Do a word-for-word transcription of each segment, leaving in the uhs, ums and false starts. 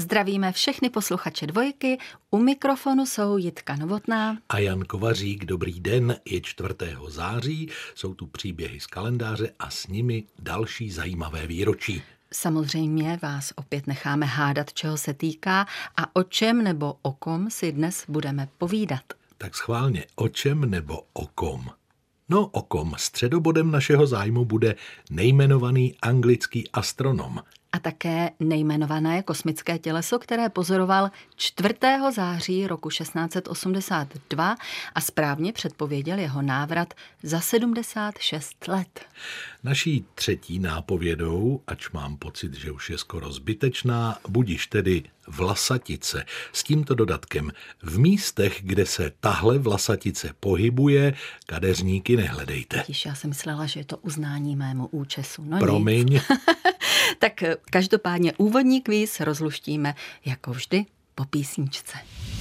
Zdravíme všechny posluchače Dvojky, u mikrofonu jsou Jitka Novotná a Jan Kovařík. Dobrý den, je čtvrtého září, jsou tu příběhy z kalendáře a s nimi další zajímavé výročí. Samozřejmě vás opět necháme hádat, čeho se týká a o čem nebo o kom si dnes budeme povídat. Tak schválně, o čem nebo o kom? No o kom. Středobodem našeho zájmu bude nejmenovaný anglický astronom. A také nejmenované kosmické těleso, které pozoroval čtvrtého září roku šestnáct set osmdesát dva a správně předpověděl jeho návrat za sedmdesát šest let. Naší třetí nápovědou, ač mám pocit, že už je skoro zbytečná, budiž tedy vlasatice. S tímto dodatkem: v místech, kde se tahle vlasatice pohybuje, kadeřníky nehledejte. Tíž, já jsem myslela, že je to uznání mému účesu. No Promiň. Tak každopádně úvodní kvíz rozluštíme jako vždy po písničce.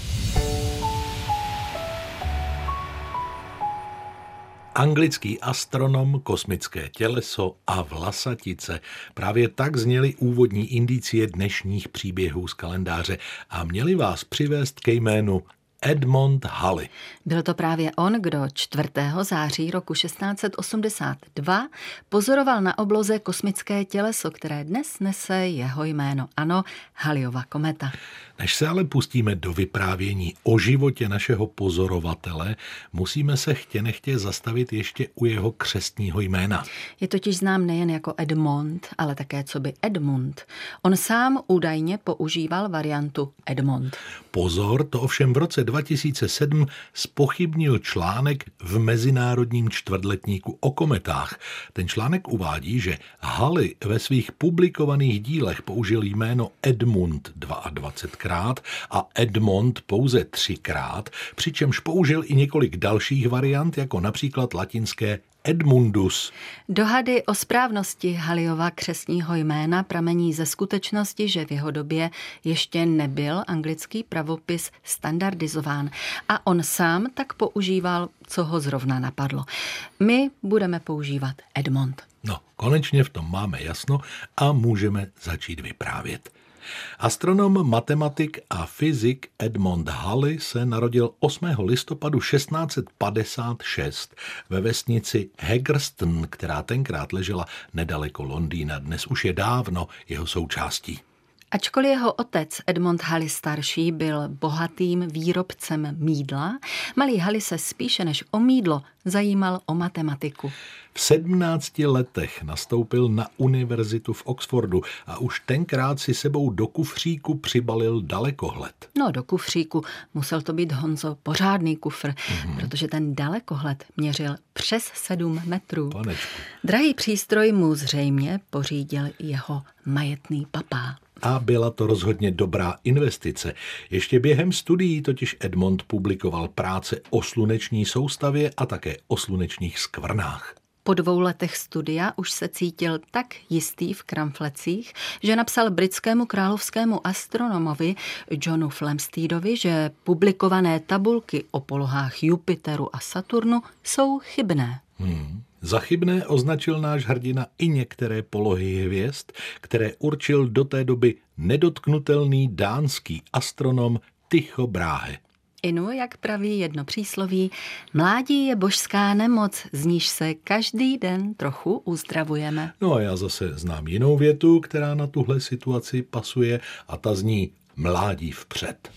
Anglický astronom, kosmické těleso a vlasatice. Právě tak zněly úvodní indicie dnešních příběhů z kalendáře a měli vás přivést ke jménu Edmond Halley. Byl to právě on, kdo čtvrtého září roku šestnáct set osmdesát dva pozoroval na obloze kosmické těleso, které dnes nese jeho jméno. Ano, Halleyova kometa. Než se ale pustíme do vyprávění o životě našeho pozorovatele, musíme se chtě nechtě zastavit ještě u jeho křestního jména. Je totiž znám nejen jako Edmond, ale také coby Edmund. On sám údajně používal variantu Edmond. Pozor, to ovšem v roce dva tisíce sedm zpochybnil článek v Mezinárodním čtvrtletníku o kometách. Ten článek uvádí, že Halley ve svých publikovaných dílech použil jméno Edmund dvacetkrát a Edmond pouze třikrát, přičemž použil i několik dalších variant, jako například latinské Edmundus. Dohady o správnosti Halleyova křestního jména pramení ze skutečnosti, že v jeho době ještě nebyl anglický pravopis standardizován a on sám tak používal, co ho zrovna napadlo. My budeme používat Edmond. No, konečně v tom máme jasno a můžeme začít vyprávět. Astronom, matematik a fyzik Edmond Halley se narodil osmého listopadu šestnáct set padesát šest ve vesnici Haggerston, která tenkrát ležela nedaleko Londýna. Dnes už je dávno jeho součástí. Ačkoliv jeho otec Edmond Halley starší byl bohatým výrobcem mýdla, malý Halley se spíše než o mýdlo zajímal o matematiku. V sedmnácti letech nastoupil na univerzitu v Oxfordu a už tenkrát si sebou do kufříku přibalil dalekohled. No, do kufříku musel to být, Honzo, pořádný kufr, mm-hmm. protože ten dalekohled měřil přes sedm metrů. Panečku. Drahý přístroj mu zřejmě pořídil jeho majetný papá. A byla to rozhodně dobrá investice. Ještě během studií totiž Edmond publikoval práce o sluneční soustavě a také o slunečních skvrnách. Po dvou letech studia už se cítil tak jistý v kramflecích, že napsal britskému královskému astronomovi Johnu Flamsteedovi, že publikované tabulky o polohách Jupiteru a Saturnu jsou chybné. Hmm. Za chybné označil náš hrdina i některé polohy hvězd, které určil do té doby nedotknutelný dánský astronom Tycho Brahe. Inu, jak praví jedno přísloví, mládí je božská nemoc, z níž se každý den trochu uzdravujeme. No a já zase znám jinou větu, která na tuhle situaci pasuje, a ta zní: mládí vpřed.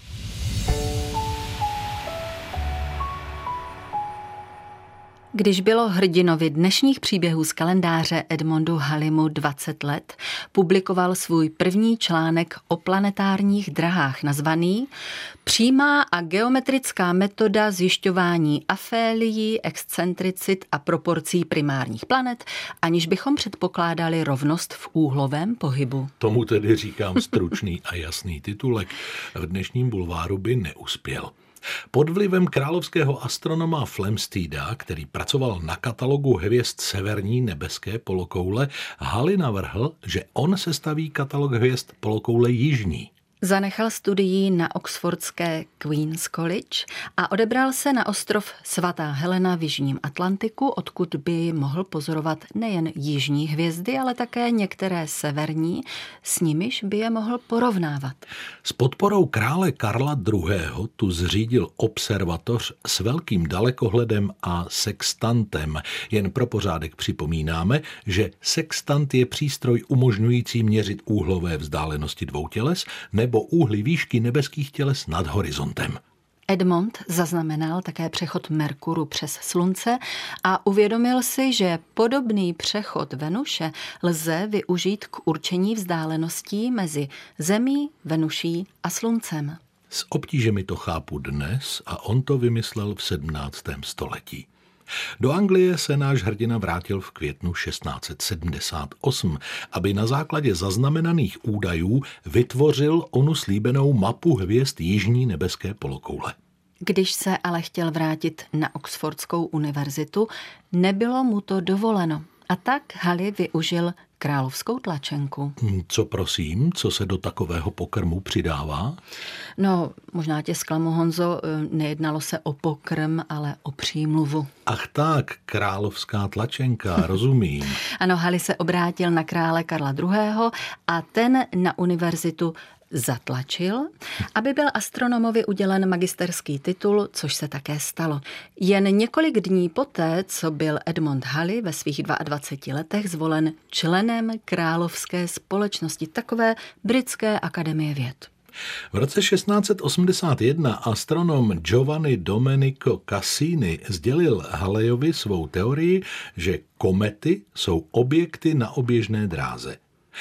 Když bylo hrdinovi dnešních příběhů z kalendáře Edmondu Halleymu dvacet let, publikoval svůj první článek o planetárních drahách nazvaný Přímá a geometrická metoda zjišťování afélií, excentricit a proporcí primárních planet, aniž bychom předpokládali rovnost v úhlovém pohybu. Tomu tedy říkám stručný a jasný titulek. V dnešním bulváru by neuspěl. Pod vlivem královského astronoma Flamsteeda, který pracoval na katalogu hvězd severní nebeské polokoule, Halley navrhl, že on sestaví katalog hvězd polokoule jižní. Zanechal studii na oxfordské Queen's College a odebral se na ostrov Svatá Helena v jižním Atlantiku, odkud by mohl pozorovat nejen jižní hvězdy, ale také některé severní, s nimiž by je mohl porovnávat. S podporou krále Karla druhého. tu zřídil observatoř s velkým dalekohledem a sextantem. Jen pro pořádek připomínáme, že sextant je přístroj umožňující měřit úhlové vzdálenosti dvou těles nebo úhly výšky nebeských těles nad horizontem. Edmond zaznamenal také přechod Merkuru přes Slunce a uvědomil si, že podobný přechod Venuše lze využít k určení vzdáleností mezi Zemí, Venuší a Sluncem. S obtížemi to chápu dnes a on to vymyslel v sedmnáctém století. Do Anglie se náš hrdina vrátil v květnu šestnáct set sedmdesát osm, aby na základě zaznamenaných údajů vytvořil onu slíbenou mapu hvězd jižní nebeské polokoule. Když se ale chtěl vrátit na Oxfordskou univerzitu, nebylo mu to dovoleno. A tak Halley využil královskou tlačenku. Co prosím, co se do takového pokrmu přidává? No, možná tě zklamu, Honzo, nejednalo se o pokrm, ale o přímluvu. Ach tak, královská tlačenka, rozumím. Ano, Halley se obrátil na krále Karla druhého. a ten na univerzitu zatlačil, aby byl astronomovi udělen magisterský titul, což se také stalo. Jen několik dní poté, co byl Edmond Halley ve svých dvaceti dvou letech zvolen členem královské společnosti, takové britské akademie věd. V roce šestnáct set osmdesát jedna astronom Giovanni Domenico Cassini sdělil Halleyovi svou teorii, že komety jsou objekty na oběžné dráze.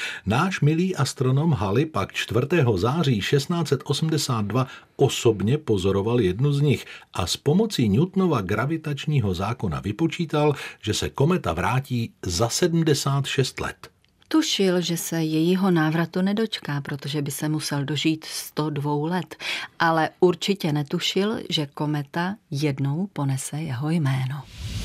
Náš milý astronom Halley pak čtvrtého září šestnáct set osmdesát dva osobně pozoroval jednu z nich a s pomocí Newtonova gravitačního zákona vypočítal, že se kometa vrátí za sedmdesát šest let. Tušil, že se jejího návratu nedočká, protože by se musel dožít sto dva let, ale určitě netušil, že kometa jednou ponese jeho jméno.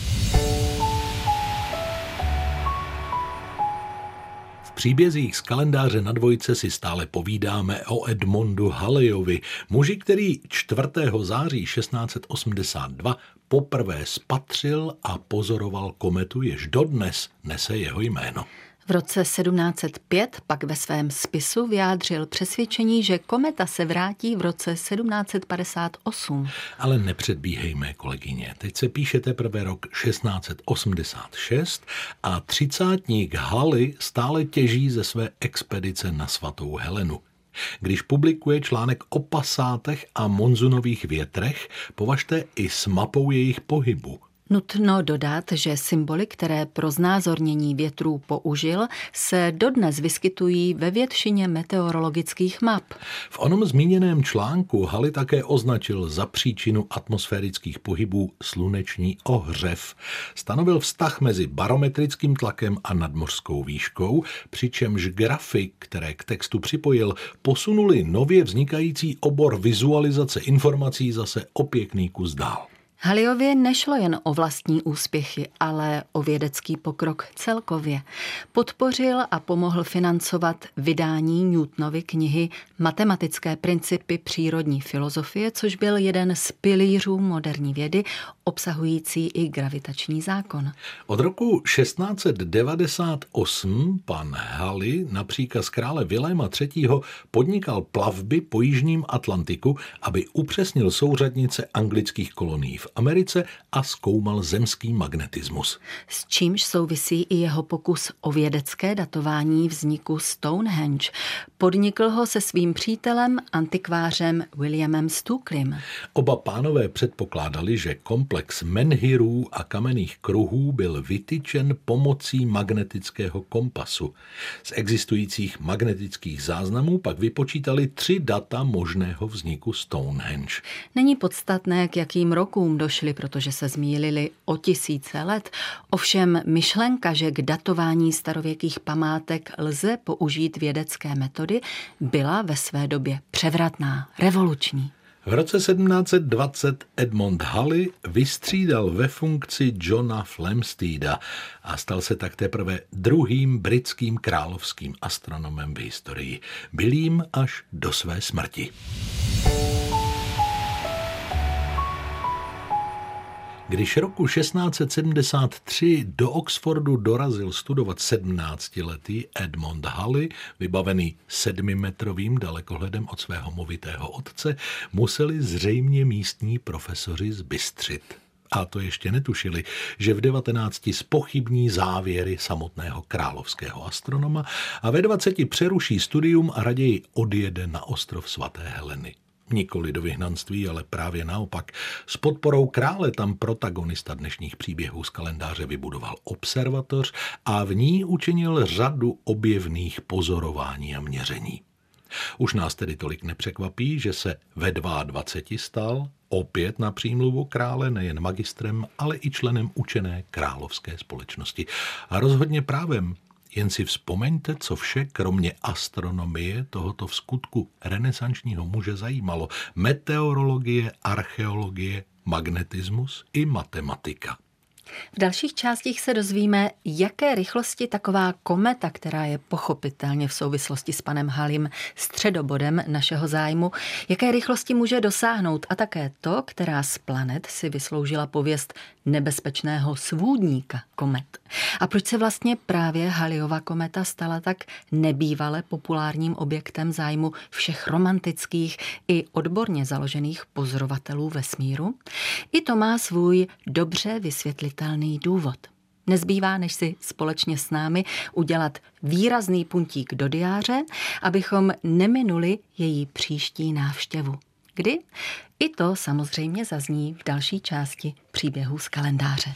V příbězích z kalendáře na dvojce si stále povídáme o Edmondu Halleyovi, muži, který čtvrtého září šestnáct set osmdesát dva poprvé spatřil a pozoroval kometu, jež dodnes nese jeho jméno. V roce sedmnáct set pět pak ve svém spisu vyjádřil přesvědčení, že kometa se vrátí v roce sedmnáct set padesát osm. Ale nepředbíhejme, kolegyně. Teď se píše teprve rok šestnáct set osmdesát šest a třicátník Halley stále těží ze své expedice na svatou Helenu. Když publikuje článek o pasátech a monzunových větrech, považte i s mapou jejich pohybu. Nutno dodat, že symboly, které pro znázornění větrů použil, se dodnes vyskytují ve většině meteorologických map. V onom zmíněném článku Halley také označil za příčinu atmosférických pohybů sluneční ohřev. Stanovil vztah mezi barometrickým tlakem a nadmořskou výškou, přičemž grafy, které k textu připojil, posunuli nově vznikající obor vizualizace informací zase o pěkný kus dál. Halleyově nešlo jen o vlastní úspěchy, ale o vědecký pokrok celkově. Podpořil a pomohl financovat vydání Newtonovy knihy Matematické principy přírodní filozofie, což byl jeden z pilířů moderní vědy, obsahující i gravitační zákon. Od roku šestnáct set devadesát osm pan Halley na příkaz krále Viléma třetího. podnikal plavby po jižním Atlantiku, aby upřesnil souřadnice anglických kolonií v Americe a zkoumal zemský magnetismus. S čímž souvisí i jeho pokus o vědecké datování vzniku Stonehenge. Podnikl ho se svým přítelem, antikvářem Williamem Stukelym. Oba pánové předpokládali, že komplex menhirů a kamenných kruhů byl vytyčen pomocí magnetického kompasu. Z existujících magnetických záznamů pak vypočítali tři data možného vzniku Stonehenge. Není podstatné, k jakým rokům došli, protože se zmýlili o tisíce let. Ovšem myšlenka, že k datování starověkých památek lze použít vědecké metody, byla ve své době převratná, revoluční. V roce sedmnáct set dvacet Edmond Halley vystřídal ve funkci Johna Flamsteeda a stal se tak teprve druhým britským královským astronomem v historii. Byl jím až do své smrti. Když roku šestnáct set sedmdesát tři do Oxfordu dorazil studovat sedmnáctiletý Edmond Halley, vybavený sedmimetrovým dalekohledem od svého movitého otce, museli zřejmě místní profesoři zbystřit. A to ještě netušili, že v devatenácti zpochybní závěry samotného královského astronoma a ve dvaceti přeruší studium a raději odjede na ostrov svaté Heleny. Nikoli do vyhnanství, ale právě naopak. S podporou krále tam protagonista dnešních příběhů z kalendáře vybudoval observatoř a v ní učinil řadu objevných pozorování a měření. Už nás tedy tolik nepřekvapí, že se ve dvaceti dvou stal opět na přímluvu krále nejen magistrem, ale i členem učené královské společnosti. A rozhodně právem. Jen si vzpomeňte, co vše, kromě astronomie, tohoto vskutku renesančního muže zajímalo. Meteorologie, archeologie, magnetismus i matematika. V dalších částích se dozvíme, jaké rychlosti taková kometa, která je pochopitelně v souvislosti s panem Halleym středobodem našeho zájmu, jaké rychlosti může dosáhnout a také to, která z planet si vysloužila pověst nebezpečného svůdníka komet. A proč se vlastně právě Halleyova kometa stala tak nebývale populárním objektem zájmu všech romantických i odborně založených pozorovatelů vesmíru? I to má svůj dobře vysvětlitelný důvod. Nezbývá, než si společně s námi udělat výrazný puntík do diáře, abychom neminuli její příští návštěvu. Kdy? I to samozřejmě zazní v další části příběhů z kalendáře.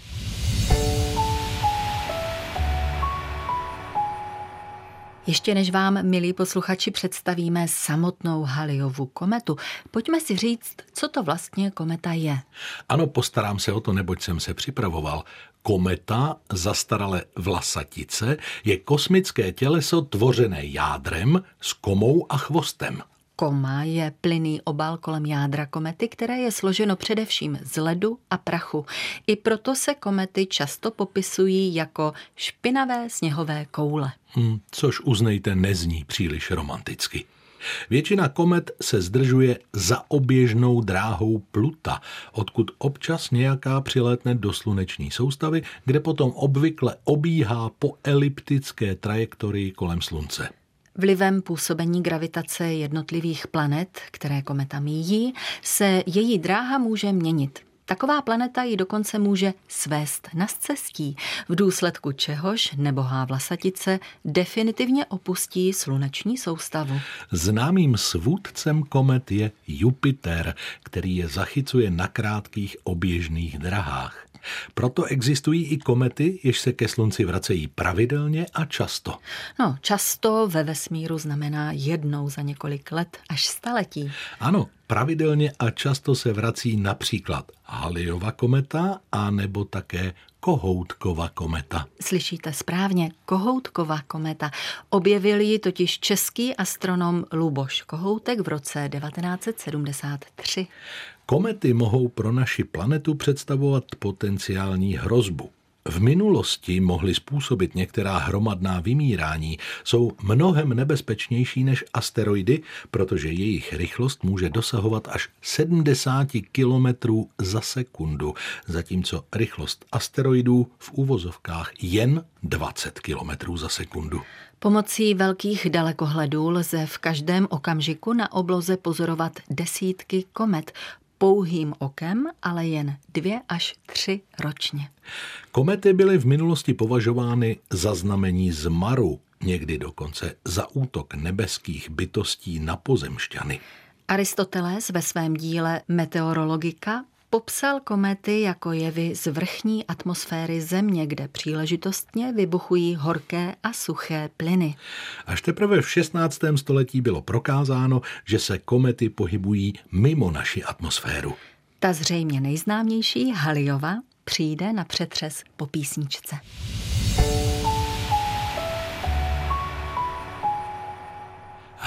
Ještě než vám, milí posluchači, představíme samotnou Halleyovu kometu, pojďme si říct, co to vlastně kometa je. Ano, postarám se o to, neboť jsem se připravoval. Kometa, zastaralé vlasatice, je kosmické těleso tvořené jádrem s komou a chvostem. Koma je plynný obal kolem jádra komety, které je složeno především z ledu a prachu. I proto se komety často popisují jako špinavé sněhové koule. Hmm, což uznejte, nezní příliš romanticky. Většina komet se zdržuje za oběžnou dráhou Pluta, odkud občas nějaká přilétne do sluneční soustavy, kde potom obvykle obíhá po eliptické trajektorii kolem Slunce. Vlivem působení gravitace jednotlivých planet, které kometa míjí, se její dráha může měnit. Taková planeta ji dokonce může svést na scestí, v důsledku čehož nebohá vlasatice definitivně opustí sluneční soustavu. Známým svůdcem komet je Jupiter, který je zachycuje na krátkých oběžných drahách. Proto existují i komety, jež se ke Slunci vracejí pravidelně a často. No, často ve vesmíru znamená jednou za několik let až staletí. Ano, pravidelně a často se vrací například Halleyova kometa a nebo také Kohoutkova kometa. Slyšíte správně, Kohoutkova kometa. Objevil ji totiž český astronom Luboš Kohoutek v roce devatenáct set sedmdesát tři. Komety mohou pro naši planetu představovat potenciální hrozbu. V minulosti mohly způsobit některá hromadná vymírání, jsou mnohem nebezpečnější než asteroidy, protože jejich rychlost může dosahovat až sedmdesát kilometrů za sekundu, zatímco rychlost asteroidů v uvozovkách jen dvacet kilometrů za sekundu. Pomocí velkých dalekohledů lze v každém okamžiku na obloze pozorovat desítky komet, pouhým okem, ale jen dvě až tři ročně. Komety byly v minulosti považovány za znamení zmaru, někdy dokonce za útok nebeských bytostí na pozemšťany. Aristoteles ve svém díle Meteorologika popsal komety jako jevy z vrchní atmosféry Země, kde příležitostně vybuchují horké a suché plyny. Až teprve v šestnáctém století bylo prokázáno, že se komety pohybují mimo naši atmosféru. Ta zřejmě nejznámější, Halleyova, přijde na přetřes po písničce.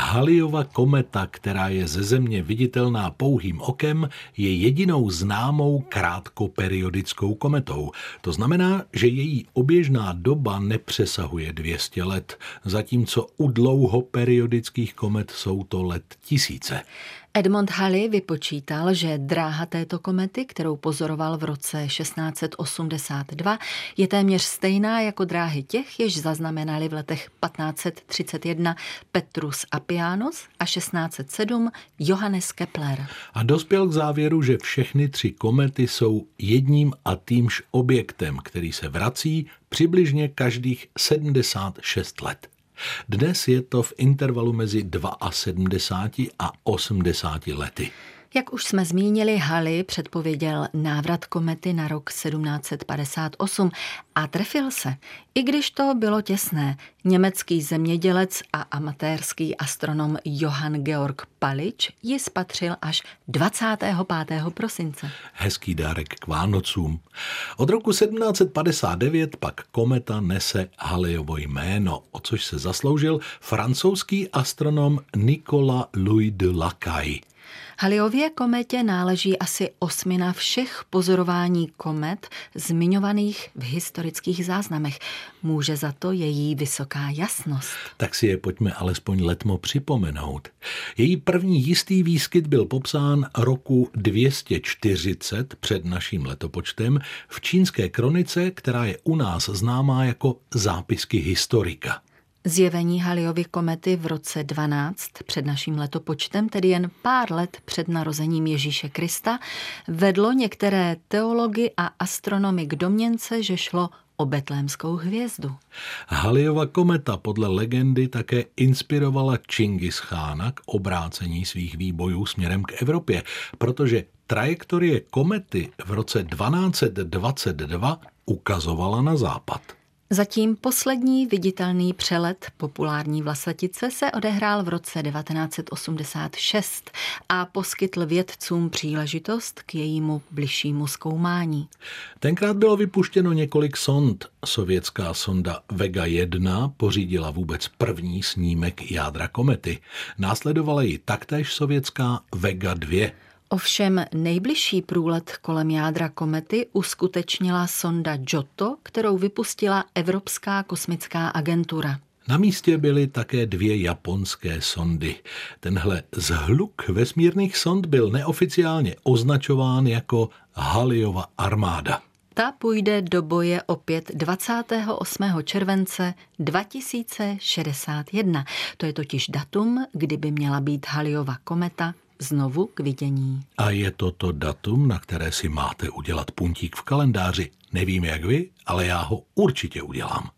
Halleyova kometa, která je ze Země viditelná pouhým okem, je jedinou známou krátkoperiodickou kometou. To znamená, že její oběžná doba nepřesahuje dvě stě let, zatímco u dlouhoperiodických komet jsou to let tisíce. Edmond Halley vypočítal, že dráha této komety, kterou pozoroval v roce šestnáct set osmdesát dva, je téměř stejná jako dráhy těch, jež zaznamenali v letech patnáct set třicet jedna Petrus Appianus a šestnáct set sedm Johannes Kepler. A dospěl k závěru, že všechny tři komety jsou jedním a týmž objektem, který se vrací přibližně každých sedmdesát šest let. Dnes je to v intervalu mezi sedmdesáti dva a osmdesáti lety. Jak už jsme zmínili, Halley předpověděl návrat komety na rok sedmnáct set padesát osm a trefil se. I když to bylo těsné, německý zemědělec a amatérský astronom Johann Georg Pallič ji spatřil až dvacátého pátého prosince. Hezký dárek k Vánocům. Od roku sedmnáct set padesát devět pak kometa nese Halleyovo jméno, o což se zasloužil francouzský astronom Nicolas Louis de Lacaille. Halleyově kometě náleží asi osmina všech pozorování komet zmiňovaných v historických záznamech. Může za to její vysoká jasnost. Tak si je pojďme alespoň letmo připomenout. Její první jistý výskyt byl popsán roku dvě stě čtyřicet před naším letopočtem v čínské kronice, která je u nás známá jako zápisky historika. Zjevení Halleyovy komety v roce dvanáct před naším letopočtem, tedy jen pár let před narozením Ježíše Krista, vedlo některé teology a astronomy k domněnce, že šlo o betlémskou hvězdu. Halleyova kometa podle legendy také inspirovala Čingischána k obrácení svých výbojů směrem k Evropě, protože trajektorie komety v roce dvanáct set dvacet dva ukazovala na západ. Zatím poslední viditelný přelet populární vlasatice se odehrál v roce devatenáct set osmdesát šest a poskytl vědcům příležitost k jejímu bližšímu zkoumání. Tenkrát bylo vypuštěno několik sond. Sovětská sonda Vega jedna pořídila vůbec první snímek jádra komety. Následovala ji taktéž sovětská Vega dva. Ovšem nejbližší průlet kolem jádra komety uskutečnila sonda Giotto, kterou vypustila Evropská kosmická agentura. Na místě byly také dvě japonské sondy. Tenhle zhluk vesmírných sond byl neoficiálně označován jako Halleyova armáda. Ta půjde do boje opět dvacátého osmého července dva tisíce šedesát jedna. To je totiž datum, kdy by měla být Halleyova kometa znovu k vidění. A je to to datum, na které si máte udělat puntík v kalendáři. Nevím jak vy, ale já ho určitě udělám.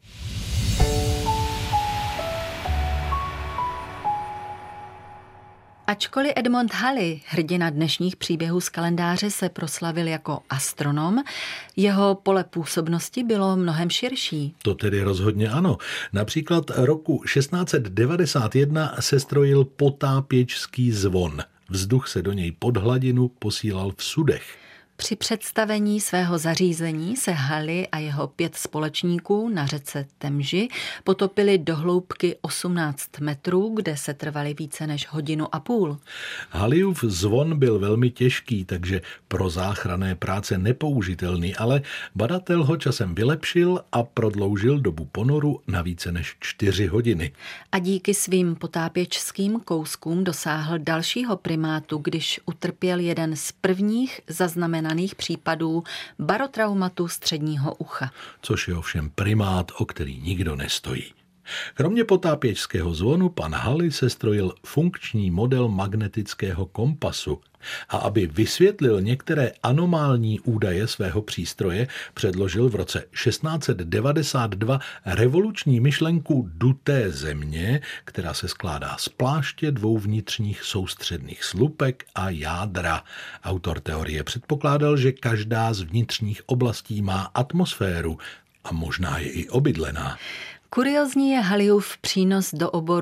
Ačkoliv Edmond Halley, hrdina dnešních příběhů z kalendáře, se proslavil jako astronom, jeho pole působnosti bylo mnohem širší. To tedy rozhodně ano. Například roku šestnáct set devadesát jedna sestrojil potápěčský zvon. Vzduch se do něj pod hladinu posílal v sudech. Při představení svého zařízení se Halley a jeho pět společníků na řece Temži potopili do hloubky osmnáct metrů, kde se trvali více než hodinu a půl. Halleyův zvon byl velmi těžký, takže pro záchranné práce nepoužitelný, ale badatel ho časem vylepšil a prodloužil dobu ponoru na více než čtyři hodiny. A díky svým potápěčským kouskům dosáhl dalšího primátu, když utrpěl jeden z prvních zaznamenaných případů barotraumatu středního ucha. Což je ovšem primát, o který nikdo nestojí. Kromě potápěčského zvonu pan Halley sestrojil funkční model magnetického kompasu a aby vysvětlil některé anomální údaje svého přístroje, předložil v roce šestnáct set devadesát dva revoluční myšlenku duté země, která se skládá z pláště, dvou vnitřních soustředných slupek a jádra. Autor teorie předpokládal, že každá z vnitřních oblastí má atmosféru a možná je i obydlená. Kuriozní je Halleyův přínos do oboru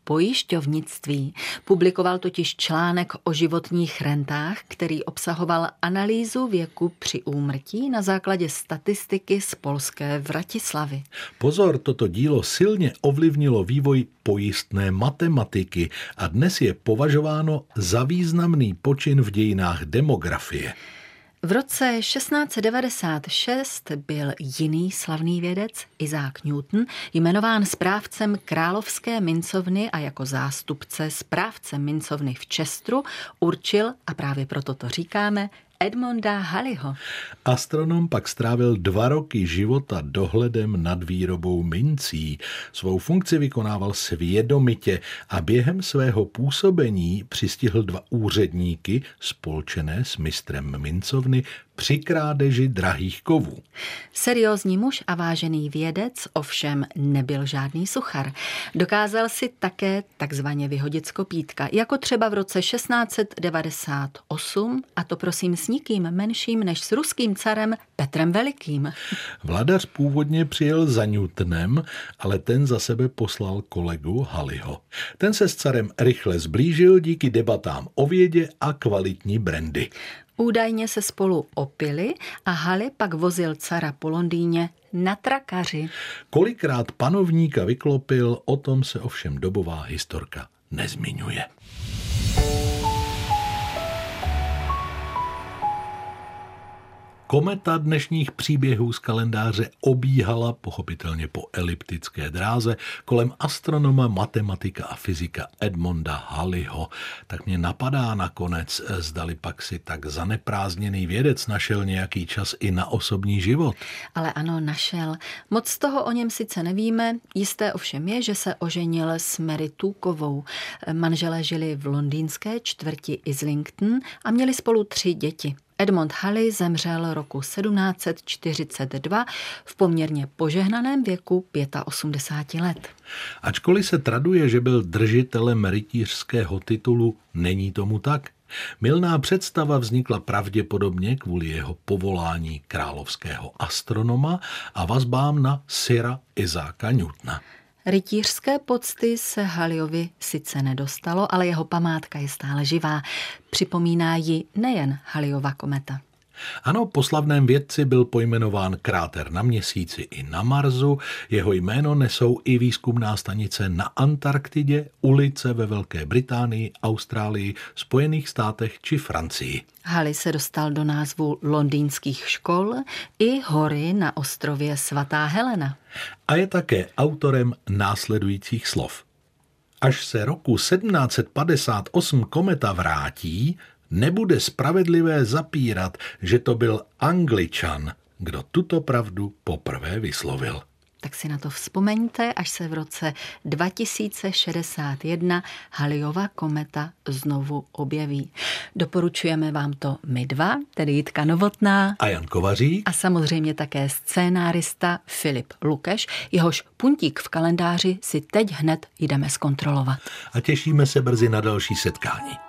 pojišťovnictví. Publikoval totiž článek o životních rentách, který obsahoval analýzu věku při úmrtí na základě statistiky z polské Vratislavy. Pozor, toto dílo silně ovlivnilo vývoj pojistné matematiky a dnes je považováno za významný počin v dějinách demografie. V roce šestnáct set devadesát šest byl jiný slavný vědec, Isaac Newton, jmenován správcem Královské mincovny a jako zástupce správce mincovny v Chesteru určil, a právě proto to říkáme, Edmonda Halleyho. Astronom pak strávil dva roky života dohledem nad výrobou mincí. Svou funkci vykonával svědomitě a během svého působení přistihl dva úředníky spolčené s mistrem mincovny při krádeži drahých kovů. Seriózní muž a vážený vědec ovšem nebyl žádný suchar. Dokázal si také takzvaně vyhodit z kopítka, jako třeba v roce šestnáct set devadesát osm, a to prosím s nikým menším než s ruským carem Petrem Velikým. Vladař původně přijel za Newtonem, ale ten za sebe poslal kolegu Halleyho. Ten se s carem rychle zblížil díky debatám o vědě a kvalitní brandy. Údajně se spolu opili a Halley pak vozil cara po Londýně na trakaři. Kolikrát panovníka vyklopil, o tom se ovšem dobová historka nezmiňuje. Kometa dnešních příběhů z kalendáře obíhala pochopitelně po eliptické dráze kolem astronoma, matematika a fyzika Edmonda Halleyho. Tak mě napadá nakonec, zdali pak si tak zaneprázdněný vědec našel nějaký čas i na osobní život. Ale ano, našel. Moc toho o něm sice nevíme, jisté ovšem je, že se oženil s Mary Tukovou. Manželé žili v londýnské čtvrti Islington a měli spolu tři děti. Edmond Halley zemřel roku sedmnáct set čtyřicet dva v poměrně požehnaném věku osmdesáti pěti let. Ačkoliv se traduje, že byl držitelem rytířského titulu, není tomu tak. Mylná představa vznikla pravděpodobně kvůli jeho povolání královského astronoma a vazbám na sira Isaaca Newtona. Rytířské pocty se Halleyhovi sice nedostalo, ale jeho památka je stále živá. Připomíná ji nejen Halleyhova kometa. Ano, po slavném vědci byl pojmenován kráter na Měsíci i na Marsu, jeho jméno nesou i výzkumná stanice na Antarktidě, ulice ve Velké Británii, Austrálii, Spojených státech či Francii. Halley se dostal do názvu londýnských škol i hory na ostrově Svatá Helena. A je také autorem následujících slov. Až se roku sedmnáct set padesát osm kometa vrátí, nebude spravedlivé zapírat, že to byl Angličan, kdo tuto pravdu poprvé vyslovil. Tak si na to vzpomeňte, až se v roce dva tisíce šedesát jedna Halleyhova kometa znovu objeví. Doporučujeme vám to my dva, tedy Jitka Novotná a Jan Kovařík a samozřejmě také scénárista Filip Lukeš, jehož puntík v kalendáři si teď hned jdeme zkontrolovat. A těšíme se brzy na další setkání.